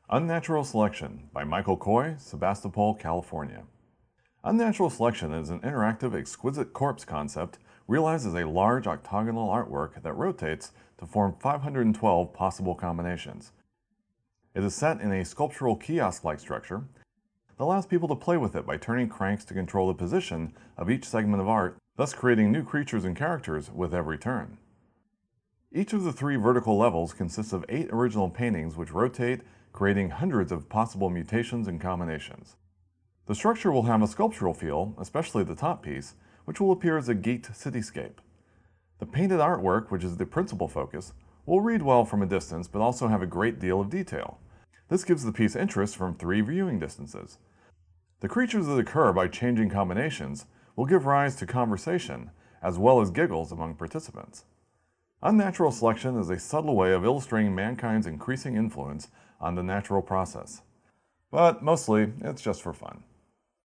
Unnatural Selection by Michael Coy, Sebastopol, California. Unnatural selection is an interactive, exquisite corpse concept realized as a large octagonal artwork that rotates to form 512 possible combinations. It is set in a sculptural kiosk-like structure that allows people to play with it by turning cranks to control the position of each segment of art, thus creating new creatures and characters with every turn. Each of the 3 vertical levels consists of 8 original paintings which rotate, creating hundreds of possible mutations and combinations. The structure will have a sculptural feel, especially the top piece, which will appear as a geeked cityscape. The painted artwork, which is the principal focus, will read well from a distance but also have a great deal of detail. This gives the piece interest from 3 viewing distances. The creatures that occur by changing combinations will give rise to conversation, as well as giggles among participants. Unnatural selection is a subtle way of illustrating mankind's increasing influence on the natural process. But mostly, it's just for fun.